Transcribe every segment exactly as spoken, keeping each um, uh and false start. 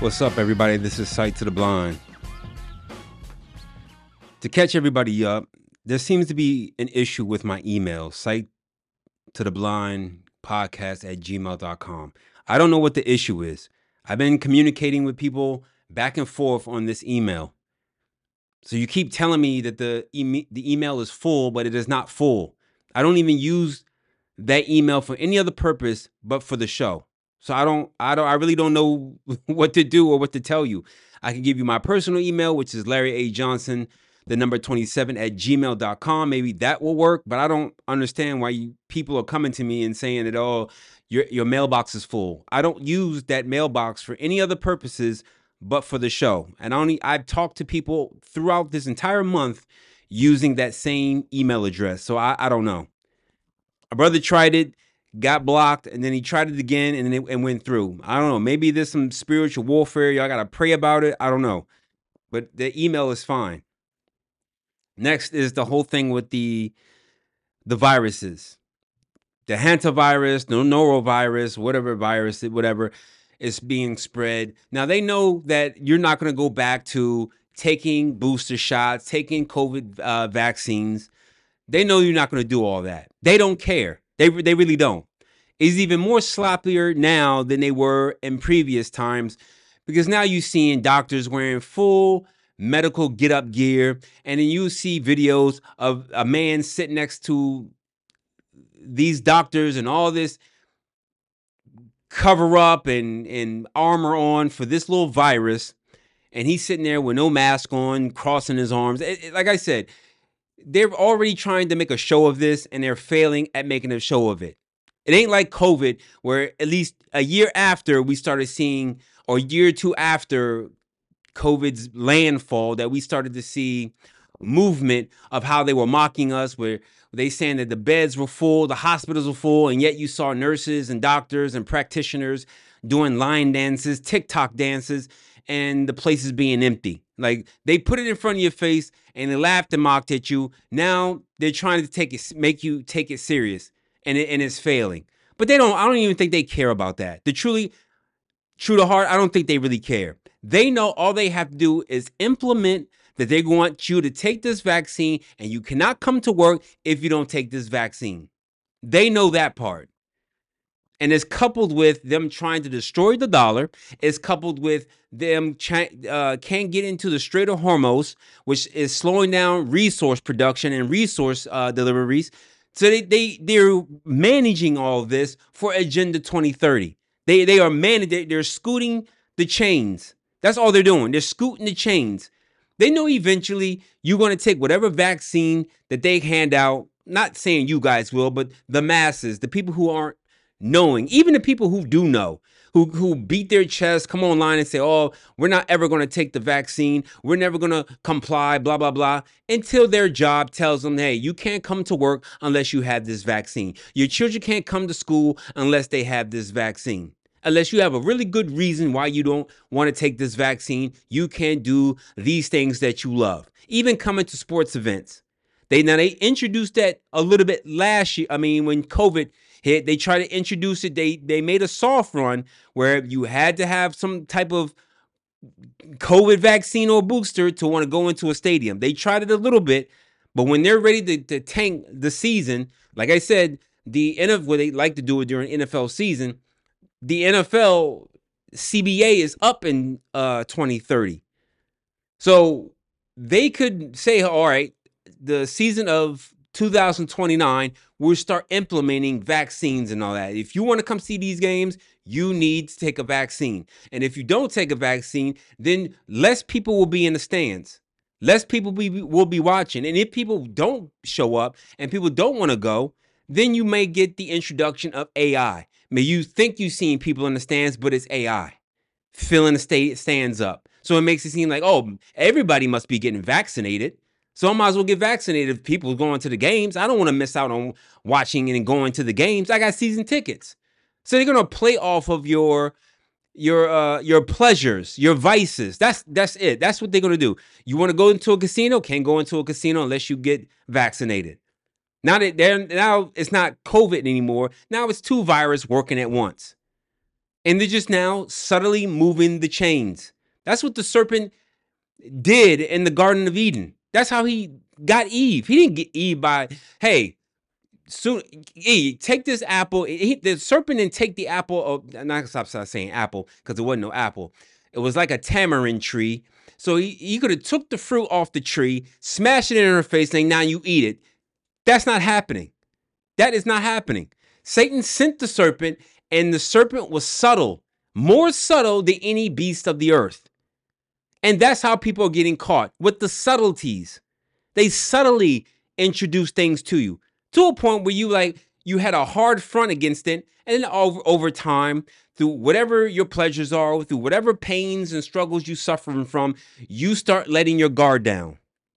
What's up, everybody? This is Sight to the Blind. To catch everybody up, there seems to be an issue with my email, sight to the blind podcast at gmail dot com. I don't know what the issue is. I've been communicating with people back and forth on this email. So you keep telling me that the, e- the email is full, but it is not full. I don't even use that email for any other purpose but for the show. So I don't, I don't, I really don't know what to do or what to tell you. I can give you my personal email, which is Larry A. Johnson, the number twenty-seven at gmail dot com. Maybe that will work, but I don't understand why you, people are coming to me and saying that, oh, your, your mailbox is full. I don't use that mailbox for any other purposes but for the show. And only I've talked to people throughout this entire month using that same email address. So I, I don't know. My brother tried it, got blocked, and then he tried it again, and then it and went through. I don't know. Maybe there's some spiritual warfare. Y'all got to pray about it. I don't know. But the email is fine. Next is the whole thing with the the viruses. The hantavirus, the norovirus, whatever virus, whatever is being spread. Now, they know that you're not going to go back to taking booster shots, taking COVID uh, vaccines. They know you're not going to do all that. They don't care. They they really don't. It's even more sloppier now than they were in previous times, because now you're seeing doctors wearing full medical get-up gear, and then you see videos of a man sitting next to these doctors and all this cover up and, and armor on for this little virus, and he's sitting there with no mask on, crossing his arms. It, it, like I said, they're already trying to make a show of this, and they're failing at making a show of it. It ain't like COVID, where at least a year after we started seeing, or a year or two after COVID's landfall, that we started to see movement of how they were mocking us, where they saying that the beds were full, the hospitals were full, and yet you saw nurses and doctors and practitioners doing line dances, TikTok dances, and the places being empty. Like, they put it in front of your face and they laughed and mocked at you. Now they're trying to take it, make you take it serious, and it, and it's failing. But they don't. I don't even think they care about that. The truly, true to heart, I don't think they really care. They know all they have to do is implement that they want you to take this vaccine, and you cannot come to work if you don't take this vaccine. They know that part. And it's coupled with them trying to destroy the dollar. It's coupled with them ch- uh, can't get into the Strait of Hormuz, which is slowing down resource production and resource uh, deliveries. So they, they, they're managing all this for Agenda twenty thirty. They, they are managing, they're scooting the chains. That's all they're doing. They're scooting the chains. They know eventually you're going to take whatever vaccine that they hand out. Not saying you guys will, but the masses, the people who aren't knowing, even the people who do know, who who beat their chest, come online and say, oh, we're not ever going to take the vaccine. We're never going to comply, blah, blah, blah, until their job tells them, hey, you can't come to work unless you have this vaccine. Your children can't come to school unless they have this vaccine. Unless you have a really good reason why you don't want to take this vaccine, you can't do these things that you love. Even coming to sports events. They now they introduced that a little bit last year. I mean, when COVID hit, they tried to introduce it. They they made a soft run where you had to have some type of COVID vaccine or booster to want to go into a stadium. They tried it a little bit, but when they're ready to, to tank the season, like I said, the N F L, what they like to do it during N F L season, the N F L C B A is up in uh, twenty thirty. So they could say, all right, the season of two thousand twenty-nine, we'll start implementing vaccines and all that. If you want to come see these games, you need to take a vaccine. And if you don't take a vaccine, then less people will be in the stands. Less people be, will be watching. And if people don't show up and people don't want to go, then you may get the introduction of A I. May you think you've seen people in the stands, but it's A I filling the sta- stands up. So it makes it seem like, oh, everybody must be getting vaccinated. So I might as well get vaccinated if people are going to the games. I don't want to miss out on watching and going to the games. I got season tickets. So they're going to play off of your your uh, your pleasures, your vices. That's that's it. That's what they're going to do. You want to go into a casino? Can't go into a casino unless you get vaccinated. Now that they're now it's not COVID anymore. Now it's two viruses working at once. And they're just now subtly moving the chains. That's what the serpent did in the Garden of Eden. That's how he got Eve. He didn't get Eve by, hey, soon, Eve, take this apple. He, the serpent didn't take the apple. Of, I'm not gonna stop saying apple because it wasn't no apple. It was like a tamarind tree. So he, he could have took the fruit off the tree, smashed it in her face, saying, now you eat it. That's not happening. That is not happening. Satan sent the serpent, and the serpent was subtle, more subtle than any beast of the earth. And that's how people are getting caught, with the subtleties. They subtly introduce things to you to a point where you like you had a hard front against it, and then over, over time, through whatever your pleasures are, through whatever pains and struggles you suffering from, you start letting your guard down.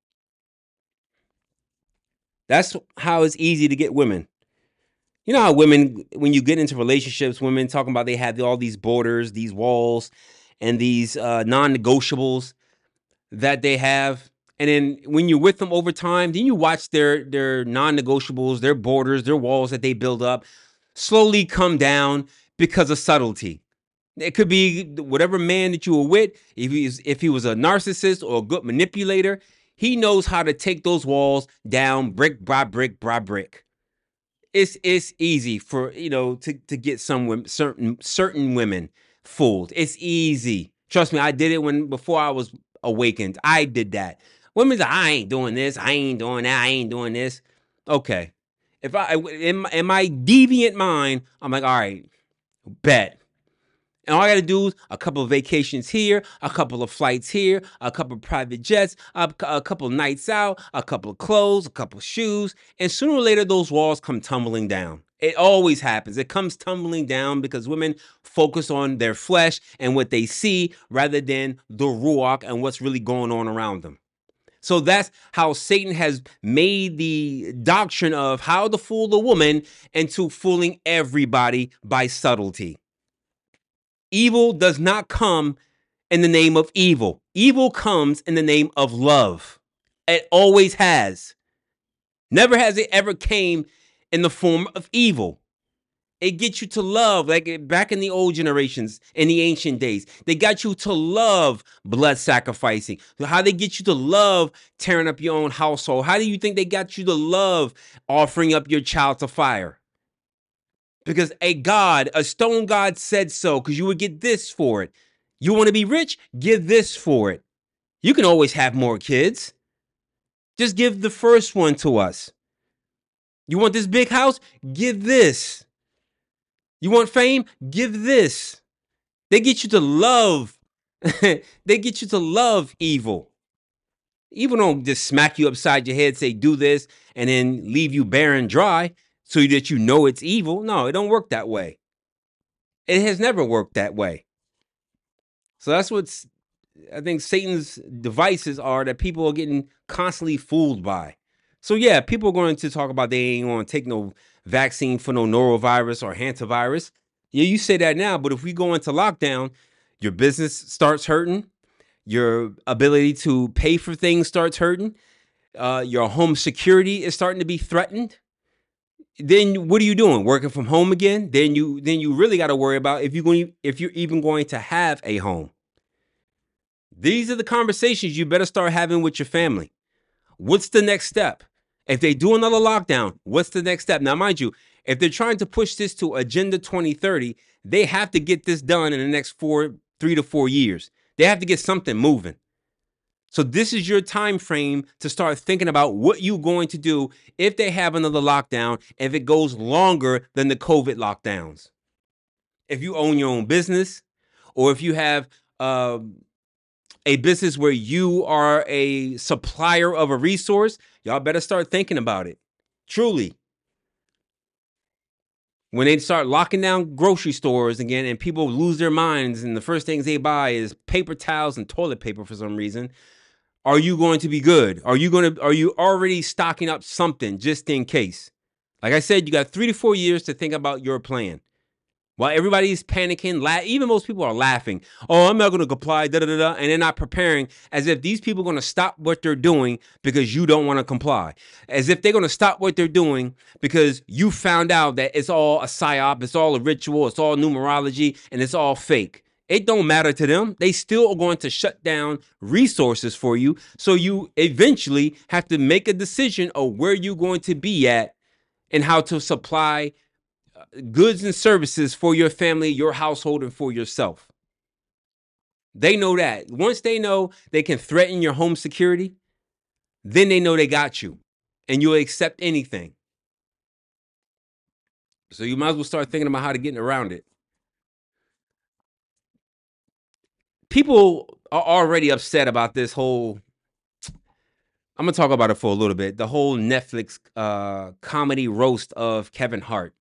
That's how it's easy to get women. You know how women, when you get into relationships, women talking about they have all these borders, these walls, and these uh, non-negotiables that they have. And then when you're with them over time, then you watch their their non-negotiables, their borders, their walls that they build up slowly come down because of subtlety. It could be whatever man that you were with. If he's if he was a narcissist or a good manipulator, he knows how to take those walls down brick by brick by brick. It's it's easy for, you know, to, to get some women, certain certain women fooled. It's easy. Trust me, I did it when before I was awakened. I did that. Women's like, I ain't doing this. I ain't doing that. I ain't doing this. Okay. If I in my, in my deviant mind, I'm like, all right, bet. And all I got to do is a couple of vacations here, a couple of flights here, a couple of private jets, a, a couple of nights out, a couple of clothes, a couple of shoes. And sooner or later, those walls come tumbling down. It always happens. It comes tumbling down because women focus on their flesh and what they see rather than the ruach and what's really going on around them. So that's how Satan has made the doctrine of how to fool the woman into fooling everybody by subtlety. Evil does not come in the name of evil. Evil comes in the name of love. It always has. Never has it ever came in the form of evil. It gets you to love, like back in the old generations, in the ancient days. They got you to love blood sacrificing. How they get you to love tearing up your own household. How do you think they got you to love offering up your child to fire? Because a God, a stone God said so, because you would get this for it. You want to be rich? Give this for it. You can always have more kids. Just give the first one to us. You want this big house? Give this. You want fame? Give this. They get you to love. They get you to love evil. Evil don't just smack you upside your head, say do this, and then leave you bare and dry so that you know it's evil. No, it don't work that way. It has never worked that way. So that's what's, I think Satan's devices are that people are getting constantly fooled by. So yeah, people are going to talk about they ain't going to take no vaccine for no norovirus or hantavirus. Yeah, you say that now, but if we go into lockdown, your business starts hurting. Your ability to pay for things starts hurting. Uh, your home security is starting to be threatened. Then what are you doing? Working from home again? Then you then you really got to worry about if you're going if you're even going to have a home. These are the conversations you better start having with your family. What's the next step? If they do another lockdown, what's the next step? Now, mind you, if they're trying to push this to Agenda twenty thirty, they have to get this done in the next four, three to four years. They have to get something moving. So this is your time frame to start thinking about what you're going to do if they have another lockdown, if it goes longer than the COVID lockdowns. If you own your own business, or if you have uh, a business where you are a supplier of a resource, y'all better start thinking about it. Truly. When they start locking down grocery stores again and people lose their minds and the first things they buy is paper towels and toilet paper for some reason, are you going to be good? Are you going to, are you already stocking up something just in case? Like I said, you got three to four years to think about your plan. While everybody's panicking, la- even most people are laughing. Oh, I'm not going to comply, da da da da, and they're not preparing, as if these people are going to stop what they're doing because you don't want to comply. As if they're going to stop what they're doing because you found out that it's all a psyop, it's all a ritual, it's all numerology, and it's all fake. It don't matter to them. They still are going to shut down resources for you. So you eventually have to make a decision of where you're going to be at and how to supply goods and services for your family, your household, and for yourself. They know that. Once they know they can threaten your home security, then they know they got you and you'll accept anything. So you might as well start thinking about how to get around it. People are already upset about this whole, I'm going to talk about it for a little bit, the whole Netflix uh, comedy roast of Kevin Hart.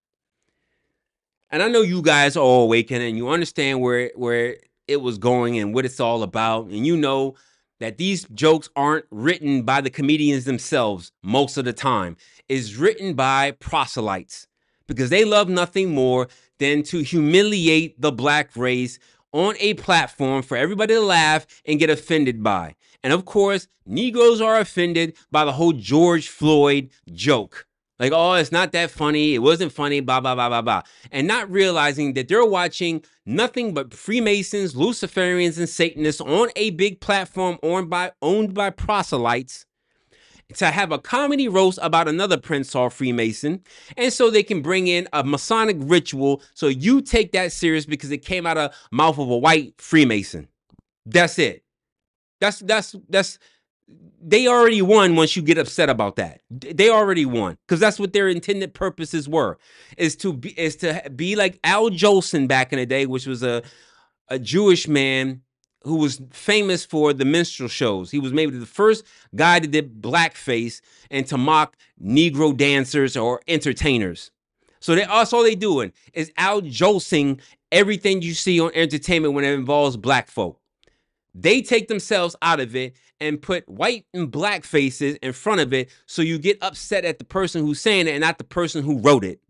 And I know you guys are all awakened and you understand where where it was going and what it's all about. And you know that these jokes aren't written by the comedians themselves most of the time. It's written by proselytes because they love nothing more than to humiliate the black race on a platform for everybody to laugh and get offended by. And of course, Negroes are offended by the whole George Floyd joke. Like, oh, it's not that funny. It wasn't funny, blah, blah, blah, blah, blah. And not realizing that they're watching nothing but Freemasons, Luciferians, and Satanists on a big platform owned by, owned by proselytes to have a comedy roast about another Prince Hall Freemason. And so they can bring in a Masonic ritual. So you take that serious because it came out of the mouth of a white Freemason. That's it. That's, that's, that's, they already won once you get upset about that. They already won because that's what their intended purposes were, is to be is to be like Al Jolson back in the day, which was a a Jewish man who was famous for the minstrel shows. He was maybe the first guy that did blackface and to mock Negro dancers or entertainers. So they, that's all they doing is Al Jolsing everything you see on entertainment when it involves black folk. They take themselves out of it and put white and black faces in front of it so you get upset at the person who's saying it and not the person who wrote it.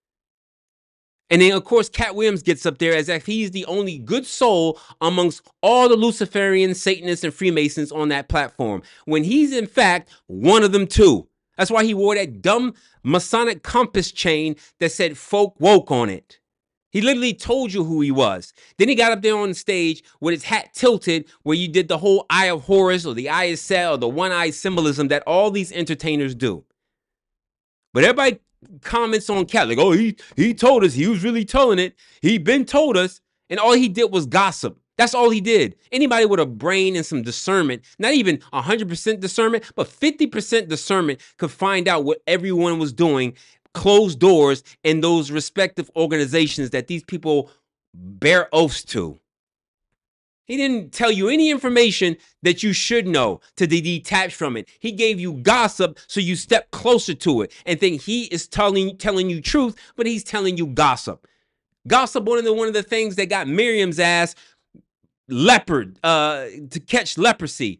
And then, of course, Cat Williams gets up there as if he's the only good soul amongst all the Luciferians, Satanists, and Freemasons on that platform, when he's, in fact, one of them too. That's why he wore that dumb Masonic compass chain that said folk woke on it. He literally told you who he was. Then he got up there on the stage with his hat tilted where you did the whole Eye of Horus or the Eye of Set or the one-eye symbolism that all these entertainers do. But everybody comments on Cat like, oh, he, he told us. He was really telling it. He been told us. And all he did was gossip. That's all he did. Anybody with a brain and some discernment, not even one hundred percent discernment, but fifty percent discernment could find out what everyone was doing closed doors in those respective organizations that these people bear oaths to. He didn't tell you any information that you should know to de- detach from it. He gave you gossip so you step closer to it and think he is telling telling you truth, but he's telling you gossip. Gossip, one of the one of the things that got Miriam's ass leopard uh, to catch leprosy,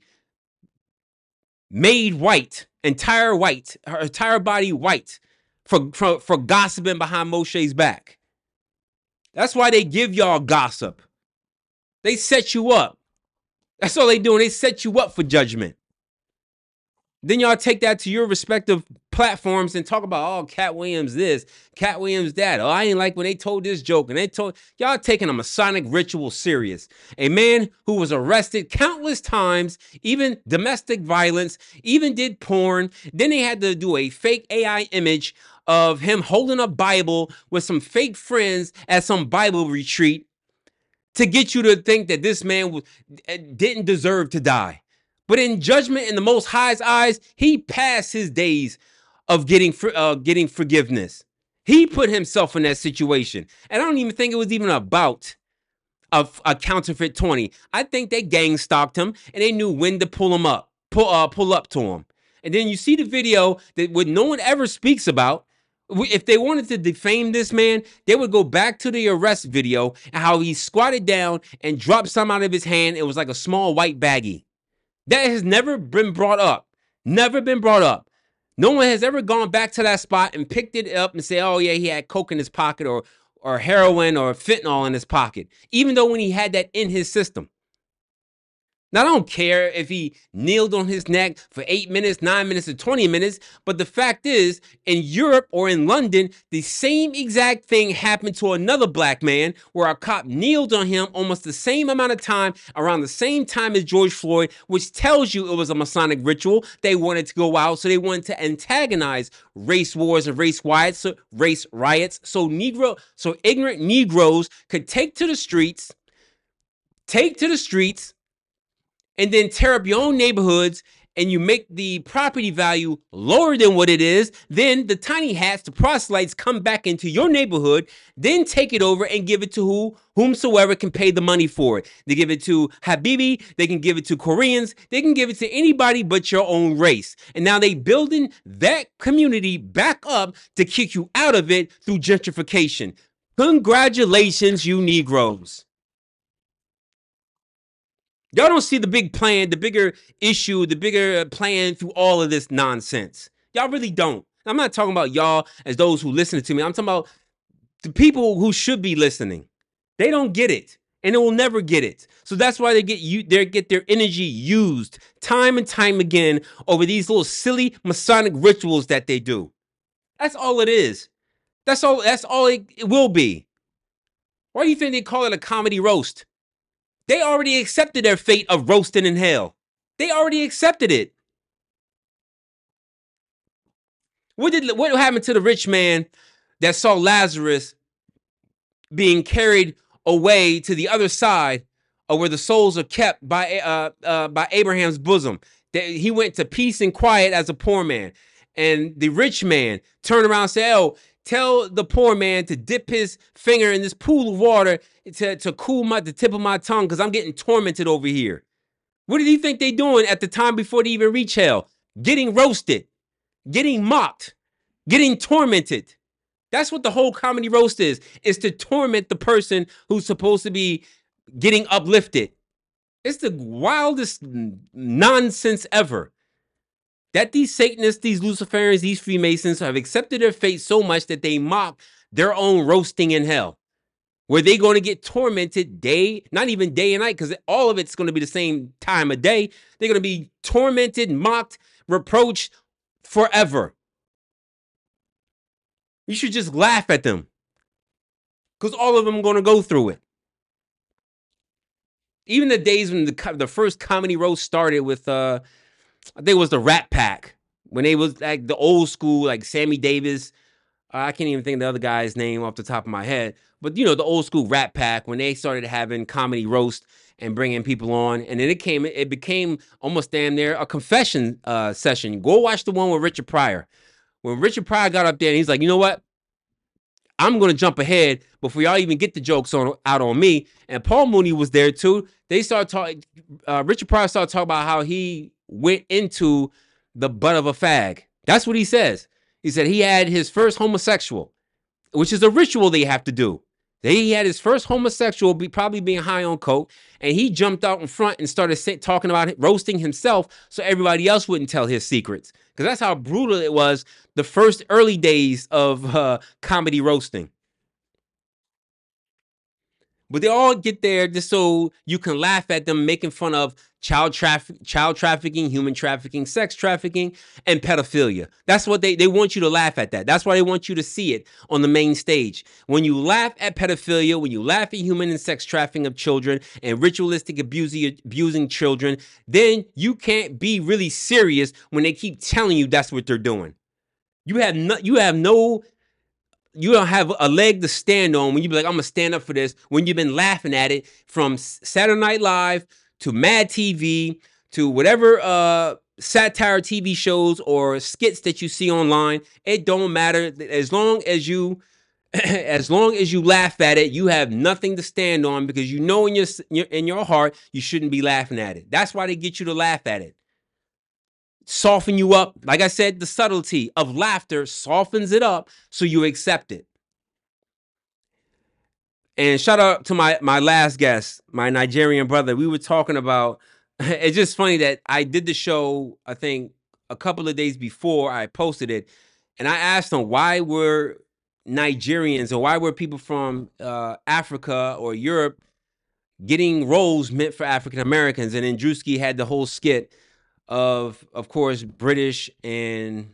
made white, entire white, her entire body white. For, for, for gossiping behind Moshe's back. That's why they give y'all gossip. They set you up. That's all they doing. They set you up for judgment. Then y'all take that to your respective platforms and talk about, oh, Cat Williams this, Cat Williams that. Oh, I ain't like when they told this joke. And they told, y'all taking a Masonic ritual serious. A man who was arrested countless times, even domestic violence, even did porn. Then they had to do a fake A I image of him holding a Bible with some fake friends at some Bible retreat to get you to think that this man was, didn't deserve to die. But in judgment, in the Most High's eyes, he passed his days of getting uh, getting forgiveness. He put himself in that situation. And I don't even think it was even about a, a counterfeit twenty. I think they gang stalked him and they knew when to pull him up, pull, uh, pull up to him. And then you see the video that what no one ever speaks about. If they wanted to defame this man, they would go back to the arrest video and how he squatted down and dropped some out of his hand. It was like a small white baggie. That has never been brought up. Never been brought up. No one has ever gone back to that spot and picked it up and say, oh, yeah, he had coke in his pocket or or heroin or fentanyl in his pocket, even though when he had that in his system. Now, I don't care if he kneeled on his neck for eight minutes, nine minutes, or twenty minutes, but the fact is, in Europe or in London, the same exact thing happened to another black man where a cop kneeled on him almost the same amount of time, around the same time as George Floyd, which tells you it was a Masonic ritual. They wanted to go out, so they wanted to antagonize race wars and race riots, so race riots, so Negro, so ignorant Negroes could take to the streets, take to the streets, and then tear up your own neighborhoods, and you make the property value lower than what it is. Then the tiny hats, the proselytes, come back into your neighborhood, then take it over and give it to who, whomsoever can pay the money for it. They give it to Habibi, they can give it to Koreans, they can give it to anybody but your own race. And now they building that community back up to kick you out of it through gentrification. Congratulations, you Negroes. Y'all don't see the big plan, the bigger issue, the bigger plan through all of this nonsense. Y'all really don't. I'm not talking about y'all as those who listen to me. I'm talking about the people who should be listening. They don't get it, and they will never get it. So that's why they get you, they get their energy used time and time again over these little silly Masonic rituals that they do. That's all it is. That's all. That's all it, it will be. Why do you think they call it a comedy roast? They already accepted their fate of roasting in hell. They already accepted it. What did what happened to the rich man that saw Lazarus being carried away to the other side of where the souls are kept by uh, uh, by Abraham's bosom? That he went to peace and quiet as a poor man, and the rich man turned around and said, "Oh, tell the poor man to dip his finger in this pool of water to, to cool my the tip of my tongue because I'm getting tormented over here." What did you think they doing at the time before they even reach hell? Getting roasted, getting mocked, getting tormented. That's what the whole comedy roast is, is to torment the person who's supposed to be getting uplifted. It's the wildest nonsense ever. That these Satanists, these Luciferians, these Freemasons have accepted their fate so much that they mock their own roasting in hell, where they're going to get tormented day, not even day and night, because all of it's going to be the same time of day. They're going to be tormented, mocked, reproached forever. You should just laugh at them, because all of them are going to go through it. Even the days when the, the first comedy roast started with, uh, I think it was the Rat Pack, when they was like the old school, like Sammy Davis. Uh, I can't even think of the other guy's name off the top of my head. But, you know, the old school Rat Pack, when they started having comedy roast and bringing people on. And then it came, it became almost damn near a confession uh, session. Go watch the one with Richard Pryor. When Richard Pryor got up there and he's like, you know what? I'm going to jump ahead before y'all even get the jokes on out on me. And Paul Mooney was there too. They started talking, uh, Richard Pryor started talking about how he went into the butt of a fag. That's what he says. He said he had his first homosexual, which is a ritual they have to do. He had his first homosexual, be probably being high on coke, and he jumped out in front and started say, talking about it, roasting himself so everybody else wouldn't tell his secrets. Because that's how brutal it was the first early days of uh, comedy roasting. But they all get there just so you can laugh at them making fun of child traffic, child trafficking, human trafficking, sex trafficking, and pedophilia. That's what they, they want you to laugh at that. That's why they want you to see it on the main stage. When you laugh at pedophilia, when you laugh at human and sex trafficking of children and ritualistic abusing, abusing children, then you can't be really serious when they keep telling you that's what they're doing. You have no, you have no... You don't have a leg to stand on when you be like, I'm going to stand up for this, when you've been laughing at it from Saturday Night Live to Mad T V to whatever uh, satire T V shows or skits that you see online. It don't matter. As long as you as long as you laugh at it, you have nothing to stand on, because you know in your in your heart you shouldn't be laughing at it. That's why they get you to laugh at it. Soften you up. Like I said, the subtlety of laughter softens it up so you accept it. And shout out to my my last guest, my Nigerian brother. We were talking about, it's just funny that I did the show, I think, a couple of days before I posted it. And I asked him, why were Nigerians or why were people from uh, Africa or Europe getting roles meant for African Americans? And then Drewski had the whole skit of, of course, British and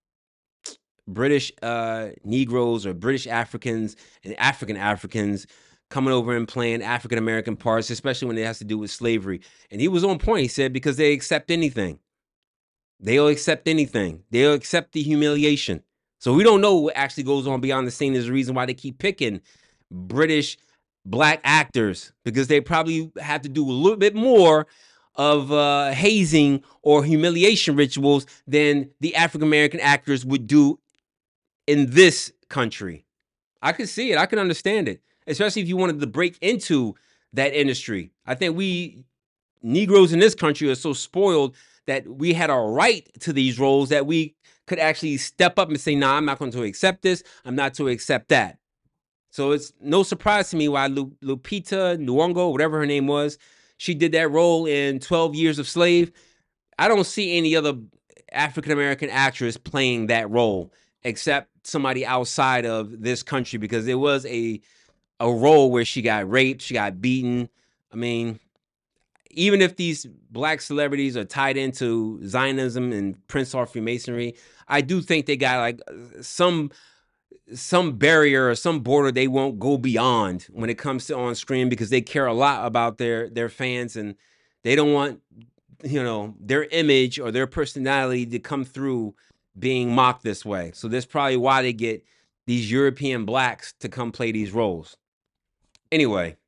British uh, Negroes or British Africans and African Africans coming over and playing African American parts, especially when it has to do with slavery. And he was on point. He said, because they accept anything. They'll accept anything. They'll accept the humiliation. So we don't know what actually goes on beyond the scene. There's a reason why they keep picking British black actors, because they probably have to do a little bit more of uh, hazing or humiliation rituals than the African American actors would do in this country. I could see it. I can understand it, especially if you wanted to break into that industry. I think we Negroes in this country are so spoiled that we had a right to these roles that we could actually step up and say, nah, I'm not going to accept this. I'm not to accept that. So it's no surprise to me why Lu- Lupita Nyong'o, whatever her name was, she did that role in twelve Years a Slave. I don't see any other African-American actress playing that role except somebody outside of this country, because it was a a role where she got raped, she got beaten. I mean, even if these black celebrities are tied into Zionism and Prince Hart Freemasonry, I do think they got like some some barrier or some border they won't go beyond when it comes to on screen, because they care a lot about their their fans and they don't want, you know, their image or their personality to come through being mocked this way. So that's probably why they get these European blacks to come play these roles. Anyway,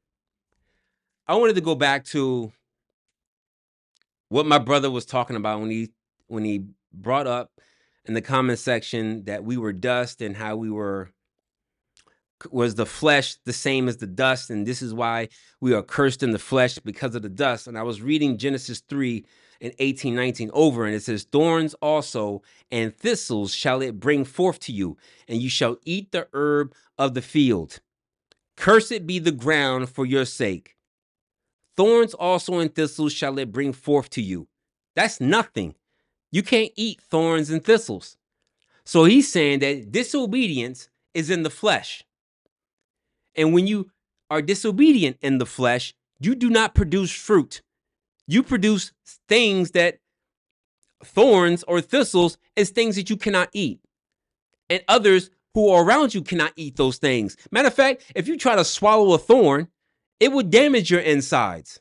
I wanted to go back to what my brother was talking about when he when he brought up in the comment section that we were dust and how we were was the flesh the same as the dust, and this is why we are cursed in the flesh because of the dust. And I was reading Genesis three and eighteen, nineteen over, and it says, thorns also and thistles shall it bring forth to you, and you shall eat the herb of the field. Cursed be the ground for your sake. Thorns also and thistles shall it bring forth to you. That's nothing. You can't eat thorns and thistles. So he's saying that disobedience is in the flesh. And when you are disobedient in the flesh, you do not produce fruit. You produce things that thorns or thistles is things that you cannot eat. And others who are around you cannot eat those things. Matter of fact, if you try to swallow a thorn, it would damage your insides.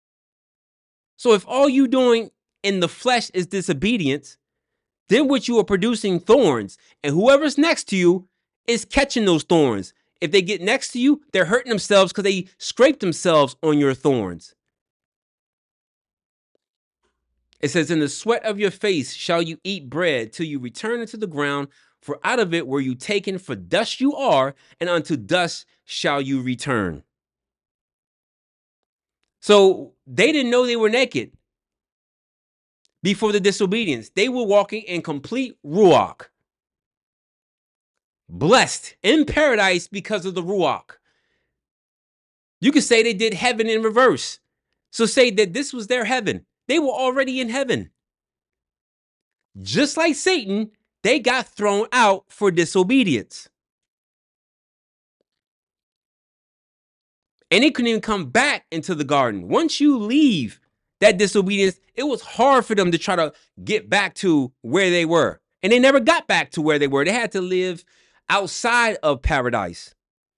So if all you doing in the flesh is disobedience, then what you are producing thorns, and whoever's next to you is catching those thorns. If they get next to you, they're hurting themselves because they scraped themselves on your thorns. It says, in the sweat of your face shall you eat bread till you return into the ground, for out of it were you taken, for dust you are, and unto dust shall you return. So they didn't know they were naked before the disobedience. They were walking in complete ruach, blessed in paradise because of the ruach. You could say they did heaven in reverse. So say that this was their heaven. They were already in heaven. Just like Satan, they got thrown out for disobedience. And they couldn't even come back into the garden. Once you leave that disobedience, it was hard for them to try to get back to where they were. And they never got back to where they were. They had to live outside of paradise.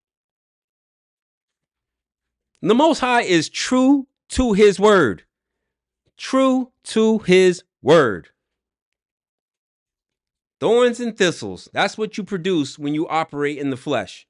The Most High is true to his word. True to his word. Thorns and thistles, that's what you produce when you operate in the flesh.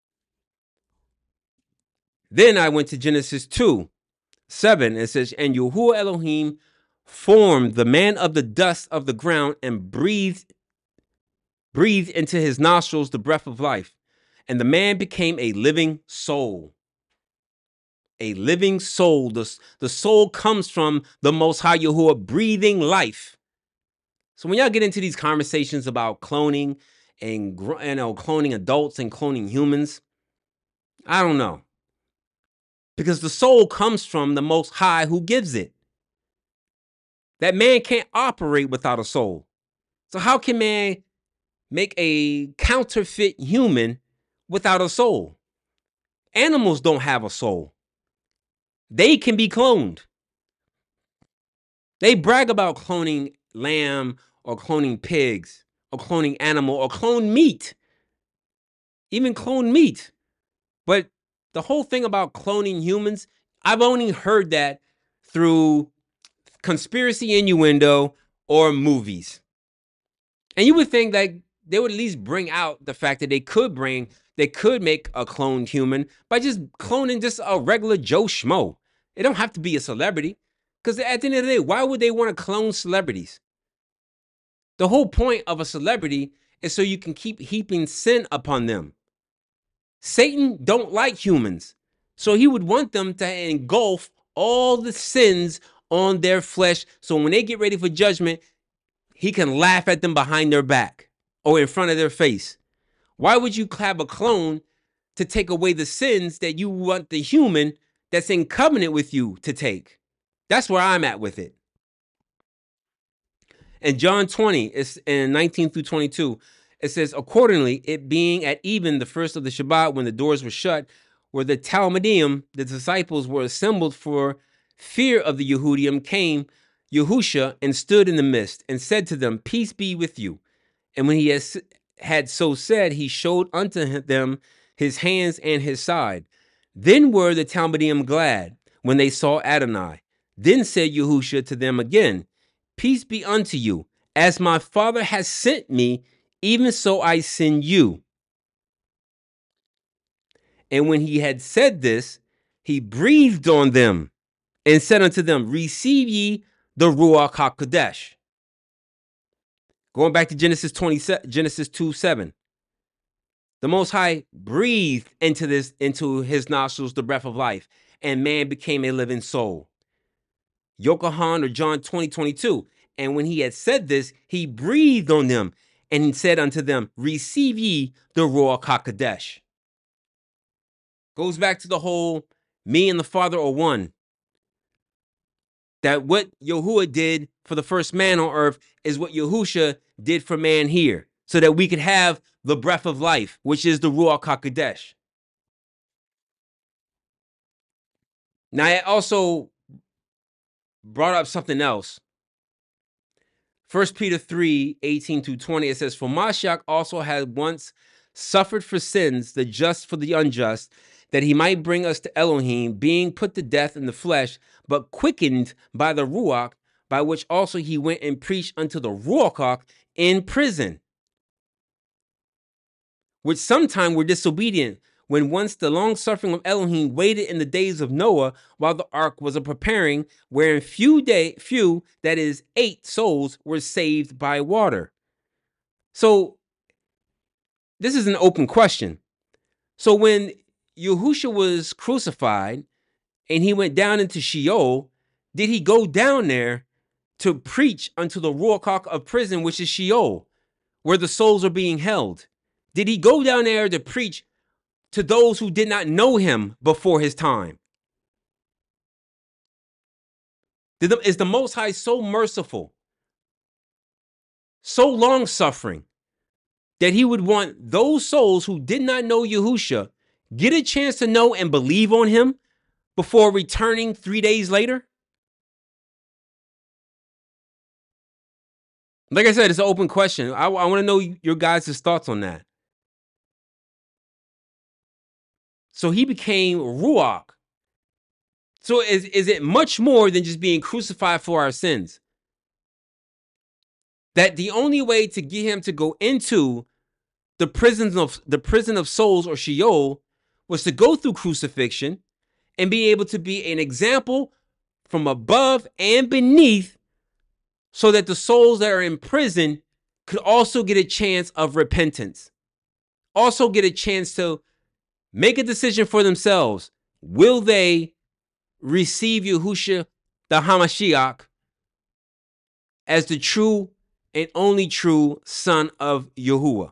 Then I went to Genesis two, seven. It says, and Yahuwah Elohim formed the man of the dust of the ground and breathed, breathed into his nostrils the breath of life. And the man became a living soul. A living soul. The, the soul comes from the Most High Yahuwah breathing life. So when y'all get into these conversations about cloning and, you know, cloning adults and cloning humans, I don't know. Because the soul comes from the Most High who gives it. That man can't operate without a soul. So how can man make a counterfeit human without a soul. Animals don't have a soul. They can be cloned. They brag about cloning lamb or cloning pigs or cloning animal or clone meat. Even clone meat. But the whole thing about cloning humans, I've only heard that through conspiracy innuendo or movies. And you would think that they would at least bring out the fact that they could bring, they could make a cloned human by just cloning just a regular Joe Schmo. It don't have to be a celebrity. Because at the end of the day, why would they want to clone celebrities? The whole point of a celebrity is so you can keep heaping sin upon them. Satan don't like humans, so he would want them to engulf all the sins on their flesh, so when they get ready for judgment, he can laugh at them behind their back or in front of their face. Why would you have a clone to take away the sins that you want the human that's in covenant with you to take? That's where I'm at with it. In John twenty, it's in nineteen through twenty-two, it says, accordingly, it being at even the first of the Shabbat, when the doors were shut, where the Talmudim, the disciples, were assembled for fear of the Yehudim, came Yahusha and stood in the midst and said to them, peace be with you. And when he has, had so said, he showed unto them his hands and his side. Then were the Talmudim glad when they saw Adonai. Then said Yahusha to them again, peace be unto you. As my Father has sent me, even so I send you. And when he had said this, he breathed on them and said unto them, receive ye the Ruach HaKodesh. Going back to Genesis twenty, Genesis two seven. The Most High breathed into this, into his nostrils the breath of life, and man became a living soul. Yochanan or John twenty twenty-two. And when he had said this, he breathed on them and said unto them, receive ye the Ruach HaKodesh. Goes back to the whole me and the Father are one. That what Yahuwah did for the first man on earth is what Yahusha did for man here, so that we could have the breath of life, which is the Ruach HaKodesh. Now, I also brought up something else. First Peter three, eighteen through twenty, it says, for Mashiach also had once suffered for sins, the just for the unjust, that he might bring us to Elohim, being put to death in the flesh, but quickened by the Ruach, by which also he went and preached unto the Ruach in prison, which sometime were disobedient, when once the long suffering of Elohim waited in the days of Noah, while the ark was a preparing, wherein few day few, that is, eight souls were saved by water. So this is an open question. So when Yahusha was crucified and he went down into Sheol, did he go down there to preach unto the Ruach of prison, which is Sheol, where the souls are being held? Did he go down there to preach to those who did not know him before his time? Did the, is the Most High so merciful, so long-suffering, that he would want those souls who did not know Yahusha get a chance to know and believe on him before returning three days later? Like I said, it's an open question. I, I want to know your guys' thoughts on that. So he became Ruach. So is, is it much more than just being crucified for our sins? That the only way to get him to go into the prisons of the prison of souls, or Sheol, was to go through crucifixion and be able to be an example from above and beneath, so that the souls that are in prison could also get a chance of repentance, also get a chance to make a decision for themselves. Will they receive Yahusha, the Hamashiach, as the true and only true son of Yahuwah?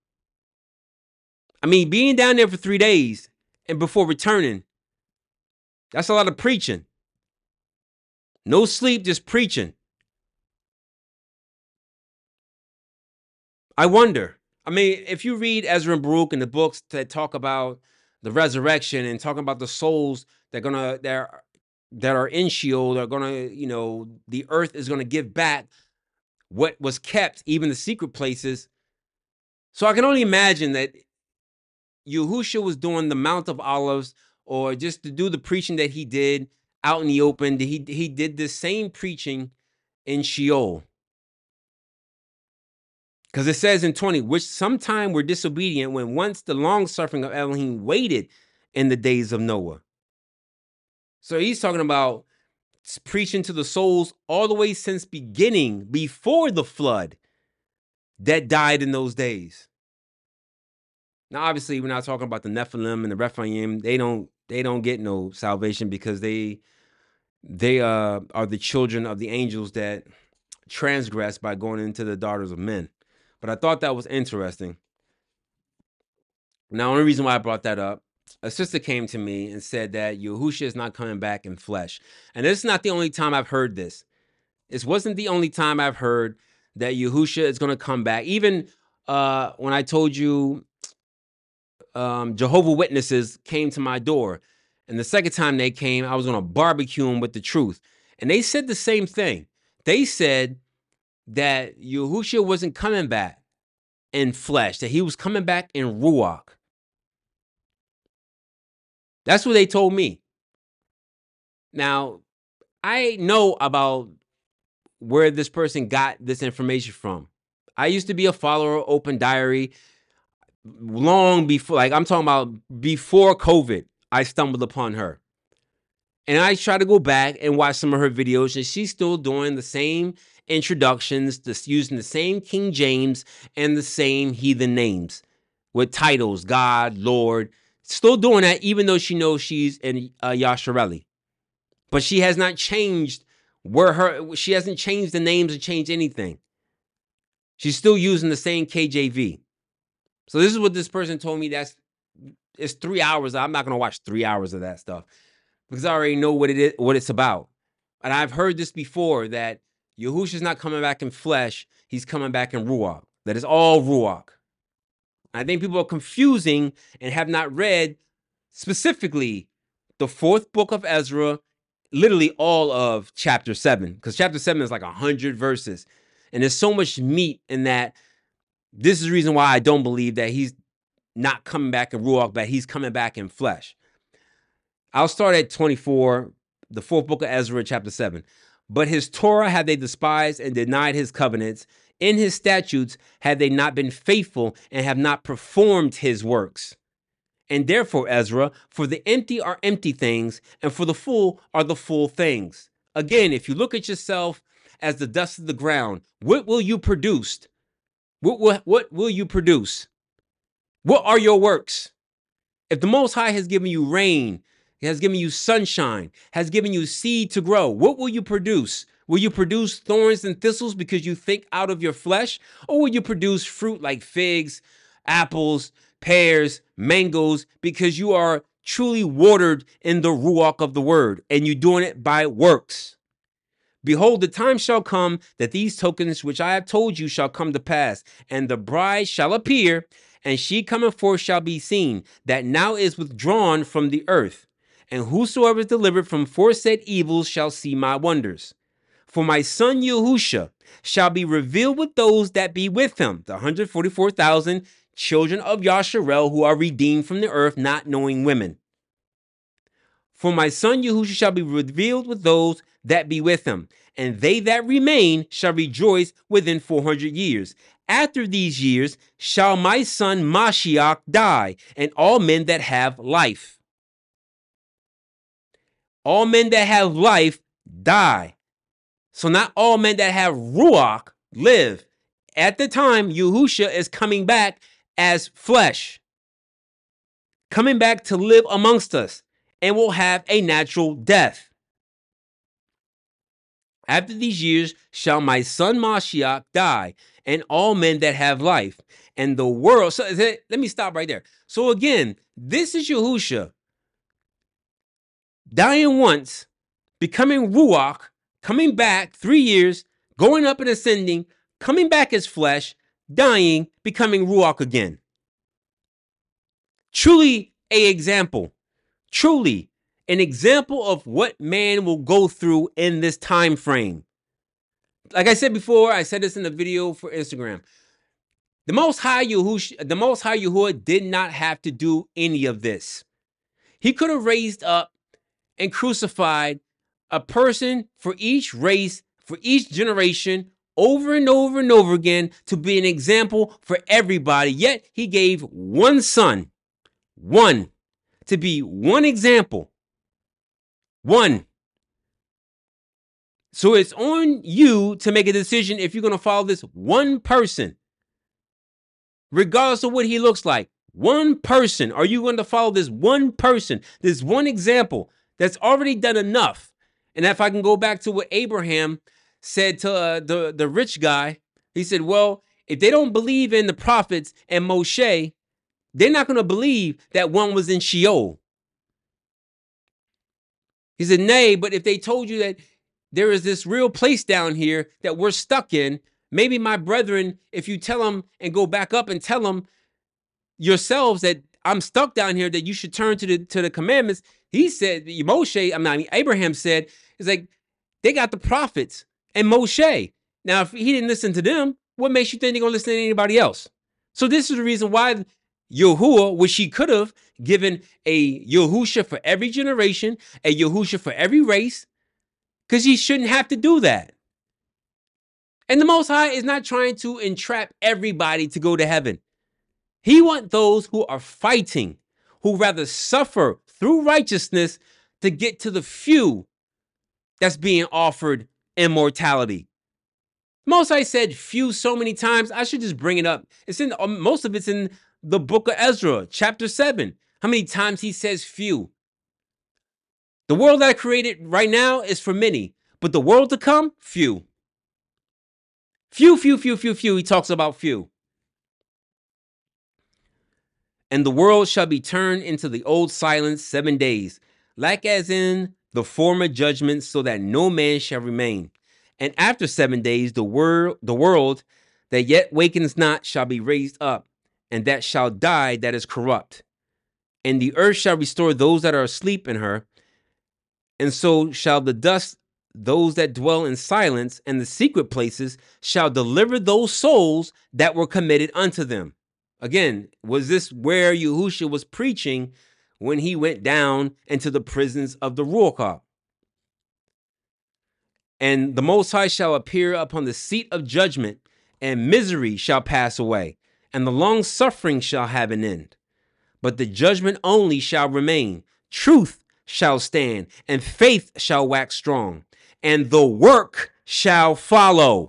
I mean, being down there for three days and before returning, that's a lot of preaching. No sleep, just preaching. I wonder, I mean, if you read Ezra and Baruch and the books that talk about the resurrection and talking about the souls that are gonna that are, that are in Sheol, that are gonna, you know, the earth is gonna give back what was kept, even the secret places. So I can only imagine that Yahushua was doing the Mount of Olives, or just to do the preaching that he did out in the open. He he did the same preaching in Sheol. Because it says in twenty, which sometime were disobedient when once the long suffering of Elohim waited in the days of Noah. So he's talking about preaching to the souls all the way since beginning, before the flood, that died in those days. Now, obviously, we're not talking about the Nephilim and the Rephaim. They don't they don't get no salvation, because they they uh, are the children of the angels that transgress by going into the daughters of men. But I thought that was interesting. Now, the only reason why I brought that up, a sister came to me and said that Yahushua is not coming back in flesh. And this is not the only time I've heard this. This wasn't the only time I've heard that Yahushua is going to come back. Even uh, when I told you um, Jehovah Witnesses came to my door, and the second time they came, I was going to barbecue them with the truth. And they said the same thing. They said that Yahushua wasn't coming back in flesh, that he was coming back in Ruach. That's what they told me. Now, I know about where this person got this information from. I used to be a follower of Open Diary long before, like I'm talking about before COVID, I stumbled upon her. And I try to go back and watch some of her videos, and she's still doing the same introductions, just using the same King James and the same heathen names with titles, God, Lord. Still doing that, even though she knows she's in uh, Yashareli. But she has not changed where her, she hasn't changed the names or changed anything. She's still using the same K J V. So this is what this person told me. That's, it's three hours. I'm not going to watch three hours of that stuff, because I already know what it is, what it's about. And I've heard this before, that Yahushua's not coming back in flesh. He's coming back in Ruach. That is all Ruach. I think people are confusing and have not read specifically the fourth book of Ezra, literally all of chapter seven, because chapter seven is like a hundred verses. And there's so much meat in that. This is the reason why I don't believe that he's not coming back in Ruach, but he's coming back in flesh. I'll start at twenty-four, the fourth book of Ezra, chapter seven. But his Torah had they despised and denied his covenants. In his statutes had they not been faithful and have not performed his works. And therefore, Ezra, for the empty are empty things, and for the full are the full things. Again, if you look at yourself as the dust of the ground, what will you produce? What, what, what will you produce? What are your works? If the Most High has given you rain, he has given you sunshine, has given you seed to grow, what will you produce? Will you produce thorns and thistles because you think out of your flesh? Or will you produce fruit like figs, apples, pears, mangoes, because you are truly watered in the Ruach of the word, and you're doing it by works? Behold, the time shall come that these tokens which I have told you shall come to pass, and the bride shall appear, and she coming forth shall be seen, that now is withdrawn from the earth. And whosoever is delivered from foresaid evils shall see my wonders. For my son Yahushua shall be revealed with those that be with him, the one hundred forty-four thousand children of Yasharel who are redeemed from the earth, not knowing women. For my son Yahushua shall be revealed with those that be with him, and they that remain shall rejoice within four hundred years. After these years shall my son Mashiach die, and all men that have life. All men that have life die. So not all men that have Ruach live. At the time, Yahushua is coming back as flesh, coming back to live amongst us, and will have a natural death. After these years shall my son Mashiach die, and all men that have life, and the world. So let me stop right there. So again, this is Yahushua dying once, becoming Ruach, coming back three years, going up and ascending, coming back as flesh, dying, becoming Ruach again. Truly a example. Truly an example of what man will go through in this time frame. Like I said before, I said this in the video for Instagram. The Most High Yahushua, the Most High Yahuwah did not have to do any of this. He could have raised up and crucified a person for each race, for each generation, over and over and over again to be an example for everybody. Yet he gave one son, one, to be one example. One. So it's on you to make a decision if you're going to follow this one person, regardless of what he looks like. One person. Are you going to follow this one person, this one example that's already done enough? And if I can go back to what Abraham said to uh, the, the rich guy, he said, well, if they don't believe in the prophets and Moshe, they're not going to believe that one was in Sheol. He said, nay, but if they told you that there is this real place down here that we're stuck in, maybe my brethren, if you tell them and go back up and tell them yourselves that I'm stuck down here, that you should turn to the to the commandments. He said, Moshe, I'm not, Abraham said, it's like, they got the prophets and Moshe. Now, if he didn't listen to them, what makes you think they're going to listen to anybody else? So this is the reason why Yahuwah, which he could have given a Yahusha for every generation, a Yahusha for every race, because he shouldn't have to do that. And the Most High is not trying to entrap everybody to go to heaven. He wants those who are fighting, who rather suffer through righteousness to get to the few that's being offered immortality. Most High said few so many times, I should just bring it up. It's in um, most of it's in the book of Ezra, chapter seven. How many times he says few? The world that I created right now is for many, but the world to come, few. Few, few, few, few, few. He talks about few. And the world shall be turned into the old silence seven days, like as in the former judgment, so that no man shall remain. And after seven days, the world, the world that yet wakens not shall be raised up, and that shall die that is corrupt. And the earth shall restore those that are asleep in her, and so shall the dust, those that dwell in silence, and the secret places shall deliver those souls that were committed unto them. Again, was this where Yahushua was preaching when he went down into the prisons of the Ruach? And the Most High shall appear upon the seat of judgment, and misery shall pass away, and the long suffering shall have an end. But the judgment only shall remain. Truth shall stand, and faith shall wax strong, and the work shall follow.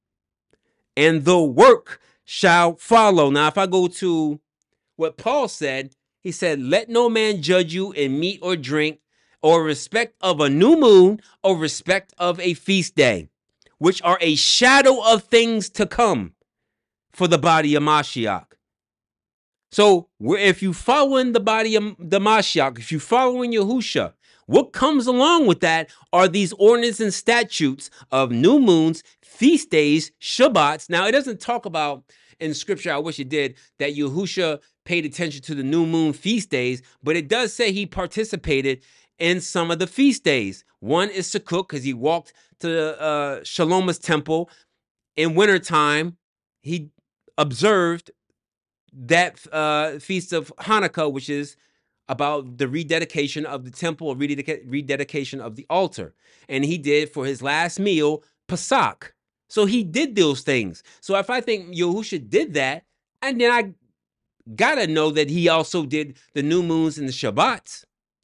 And the work shall follow. Now, if I go to what Paul said, he said, let no man judge you in meat or drink, or respect of a new moon, or respect of a feast day, which are a shadow of things to come for the body of Mashiach. So if you follow in the body of the Mashiach, if you follow in Yahusha, what comes along with that are these ordinances and statutes of new moons, feast days, Shabbats. Now, it doesn't talk about in scripture, I wish it did, that Yahusha paid attention to the new moon feast days, but it does say he participated in some of the feast days. One is Sukkot, because he walked to uh, Shaloma's temple in wintertime. He observed that uh, feast of Hanukkah, which is about the rededication of the temple, or rededica- rededication of the altar. And he did for his last meal, Pesach. So he did those things. So if I think Yahusha did that, and then I gotta know that he also did the new moons and the Shabbats.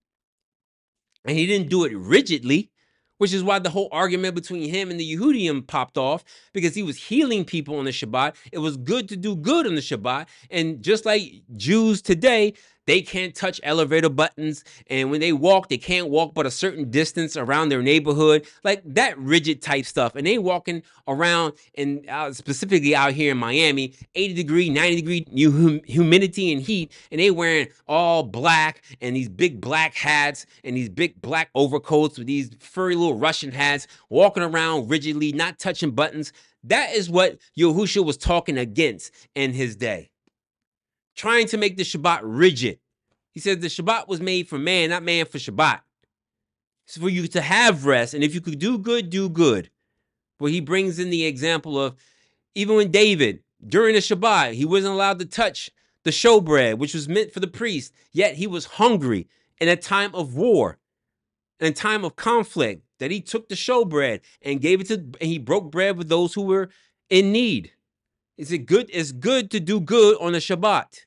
And he didn't do it rigidly, which is why the whole argument between him and the Yehudim popped off, because he was healing people on the Shabbat. It was good to do good on the Shabbat. And just like Jews today, they can't touch elevator buttons. And when they walk, they can't walk but a certain distance around their neighborhood, like that rigid type stuff. And they walking around, and uh, specifically out here in Miami, eighty degree, ninety degree hum- humidity and heat. And they wearing all black and these big black hats and these big black overcoats with these furry little Russian hats, walking around rigidly, not touching buttons. That is what Yahushua was talking against in his day. Trying to make the Shabbat rigid. He said the Shabbat was made for man, not man for Shabbat. It's for you to have rest. And if you could do good, do good. But he brings in the example of even when David, during the Shabbat, he wasn't allowed to touch the showbread, which was meant for the priest. Yet he was hungry in a time of war, in a time of conflict, that he took the showbread and gave it to, and he broke bread with those who were in need. Is it good? It's good to do good on the Shabbat.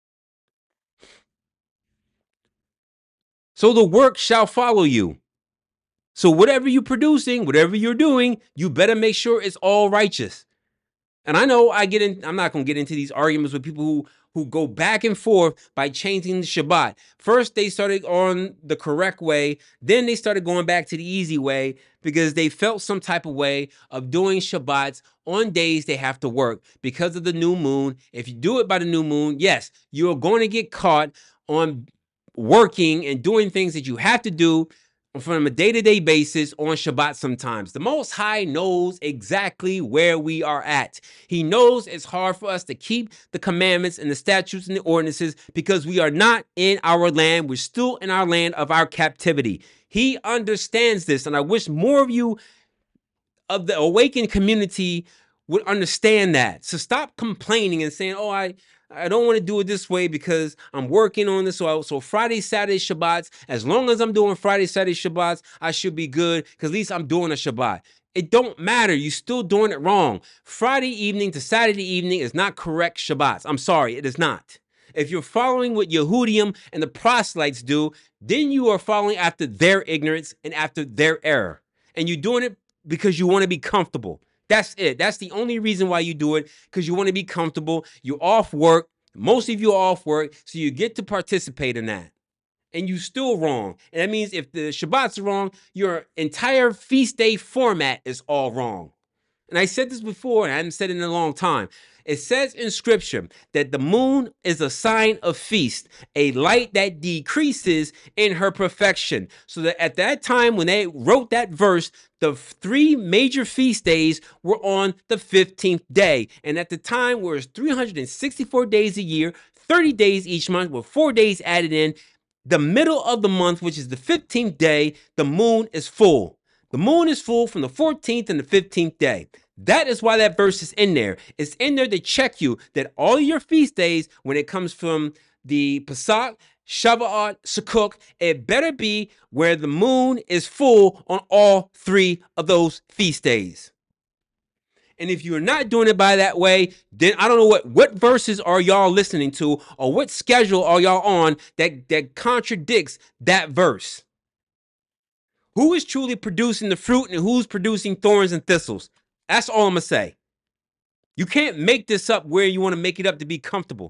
So the work shall follow you. So whatever you're producing, whatever you're doing, you better make sure it's all righteous. And I know I get in, I'm not going to get into these arguments with people who, who go back and forth by changing the Shabbat. First, they started on the correct way. Then they started going back to the easy way because they felt some type of way of doing Shabbats on days they have to work because of the new moon. If you do it by the new moon, yes, you're going to get caught on working and doing things that you have to do from a day-to-day basis on Shabbat sometimes. The Most High knows exactly where we are at. He knows it's hard for us to keep the commandments and the statutes and the ordinances because we are not in our land. We're still in our land of our captivity. He understands this, and I wish more of you of the awakened community would understand that. So stop complaining and saying, oh, I... I don't want to do it this way because I'm working on this. So, I, so Friday, Saturday, Shabbats, as long as I'm doing Friday, Saturday, Shabbats, I should be good because at least I'm doing a Shabbat. It don't matter. You're still doing it wrong. Friday evening to Saturday evening is not correct Shabbats. I'm sorry, it is not. If you're following what Yehudim and the proselytes do, then you are following after their ignorance and after their error. And you're doing it because you want to be comfortable. That's it. That's the only reason why you do it, because you want to be comfortable. You're off work. Most of you are off work, so you get to participate in that. And you're still wrong. And that means if the Shabbat's wrong, your entire feast day format is all wrong. And I said this before, and I haven't said it in a long time. It says in scripture that the moon is a sign of feast, a light that decreases in her perfection. So that at that time when they wrote that verse, the three major feast days were on the fifteenth day. And at the time, where it's three hundred sixty-four days a year, thirty days each month, with four days added in, the middle of the month, which is the fifteenth day, the moon is full. The moon is full from the fourteenth and the fifteenth day. That is why that verse is in there. It's in there to check you that all your feast days, when it comes from the Pesach, Shavuot, Sukkot, it better be where the moon is full on all three of those feast days. And if you're not doing it by that way, then I don't know what, what verses are y'all listening to or what schedule are y'all on that, that contradicts that verse. Who is truly producing the fruit and who's producing thorns and thistles? That's all I'm going to say. You can't make this up where you want to make it up to be comfortable.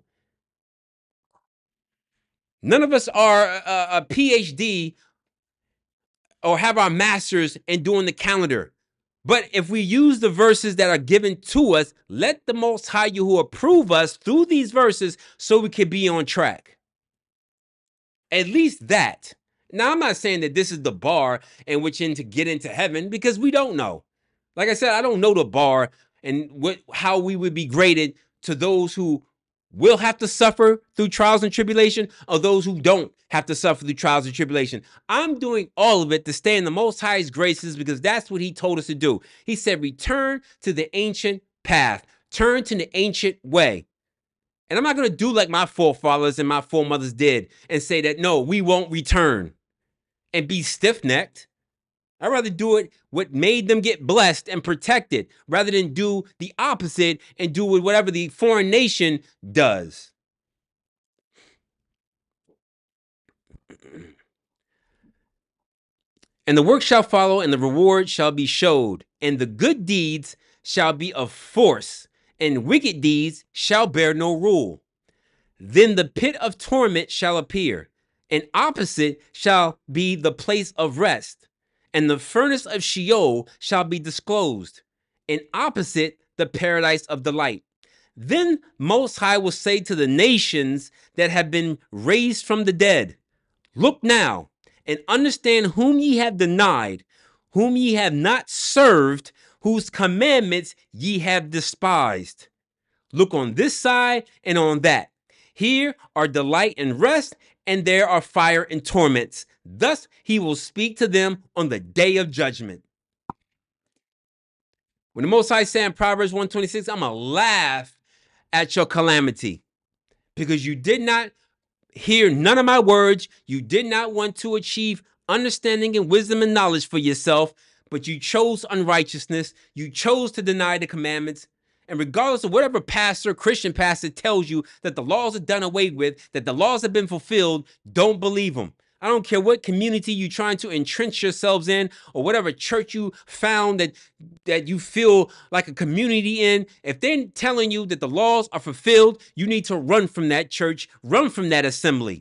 None of us are a, a P H D or have our masters in doing the calendar. But if we use the verses that are given to us, let the Most High Yahuwah approve us through these verses so we can be on track. At least that. Now, I'm not saying that this is the bar in which in to get into heaven, because we don't know. Like I said, I don't know the bar and what how we would be graded to those who will have to suffer through trials and tribulation or those who don't have to suffer through trials and tribulation. I'm doing all of it to stay in the Most High's graces because that's what he told us to do. He said, return to the ancient path. Turn to the ancient way. And I'm not going to do like my forefathers and my foremothers did and say that, no, we won't return and be stiff-necked. I'd rather do it what made them get blessed and protected rather than do the opposite and do whatever the foreign nation does. And the work shall follow, and the reward shall be showed, and the good deeds shall be of force, and wicked deeds shall bear no rule. Then the pit of torment shall appear, and opposite shall be the place of rest. And the furnace of Sheol shall be disclosed, and opposite the paradise of delight. Then Most High will say to the nations that have been raised from the dead, look now, and understand whom ye have denied, whom ye have not served, whose commandments ye have despised. Look on this side and on that. Here are delight and rest, and there are fire and torments. Thus he will speak to them on the day of judgment. When the Most High said in Proverbs one twenty-six, I'm going to laugh at your calamity because you did not hear none of my words. You did not want to achieve understanding and wisdom and knowledge for yourself, but you chose unrighteousness. You chose to deny the commandments. And regardless of whatever pastor, Christian pastor tells you that the laws are done away with, that the laws have been fulfilled, don't believe them. I don't care what community you're trying to entrench yourselves in or whatever church you found that, that you feel like a community in. If they're telling you that the laws are fulfilled, you need to run from that church, run from that assembly.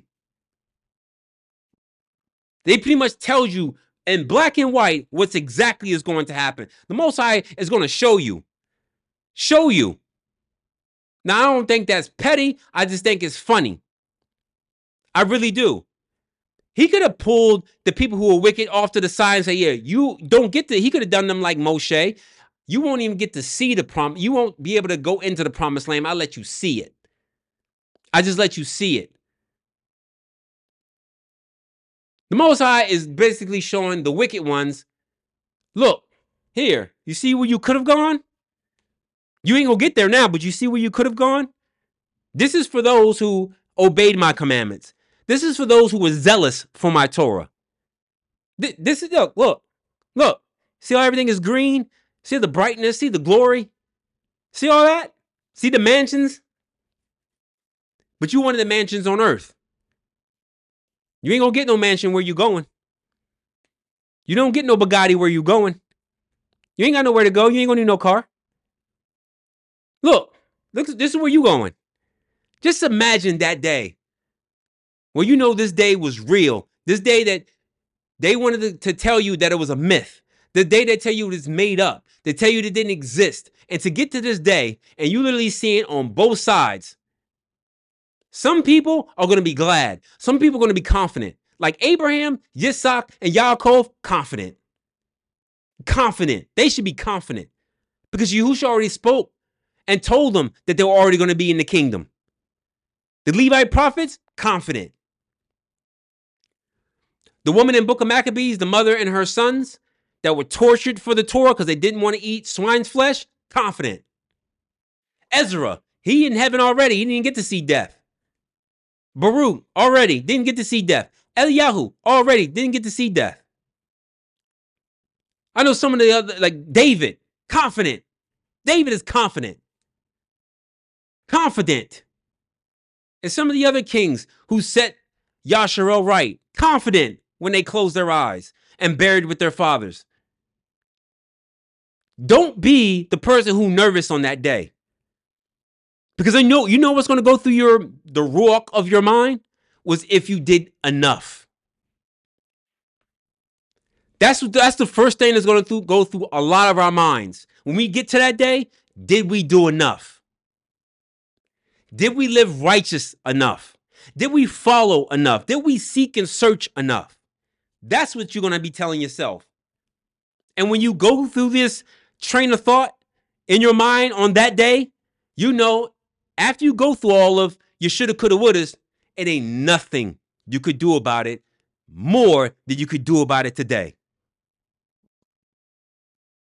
They pretty much tell you in black and white what's exactly is going to happen. The Most High is going to show you. Show you. Now, I don't think that's petty. I just think it's funny. I really do. He could have pulled the people who are wicked off to the side and say, yeah, you don't get to, he could have done them like Moshe. You won't even get to see the prom. You won't be able to go into the promised land. I'll let you see it. I just let you see it. The Most High is basically showing the wicked ones, look, here, you see where you could have gone? You ain't gonna get there now, but you see where you could have gone? This is for those who obeyed my commandments. This is for those who were zealous for my Torah. This is, look, look, look. See how everything is green? See the brightness? See the glory? See all that? See the mansions? But you wanted the mansions on earth. You ain't gonna get no mansion where you going. You don't get no Bugatti where you going. You ain't got nowhere to go. You ain't gonna need no car. Look, look, this is where you going. Just imagine that day. Well, you know this day was real. This day that they wanted to, to tell you that it was a myth. The day they tell you it's made up. They tell you it didn't exist. And to get to this day, and you literally see it on both sides. Some people are going to be glad. Some people are going to be confident. Like Abraham, Yitzhak, and Yaakov, confident. Confident. They should be confident. Because Yahushua already spoke and told them that they were already going to be in the kingdom. The Levite prophets, confident. The woman in Book of Maccabees, the mother and her sons that were tortured for the Torah because they didn't want to eat swine's flesh, confident. Ezra, he in heaven already. He didn't get to see death. Baruch, already didn't get to see death. Eliyahu, already didn't get to see death. I know some of the other, like David, confident. David is confident. Confident. And some of the other kings who set Yasharel right, confident when they closed their eyes and buried with their fathers. Don't be the person who nervous on that day. Because I know, you know what's going to go through your, the ruach of your mind was if you did enough. That's, that's the first thing that's going to go through a lot of our minds. When we get to that day, did we do enough? Did we live righteous enough? Did we follow enough? Did we seek and search enough? That's what you're going to be telling yourself. And when you go through this train of thought in your mind on that day, you know, after you go through all of your shoulda, coulda, wouldas, it ain't nothing you could do about it more than you could do about it today.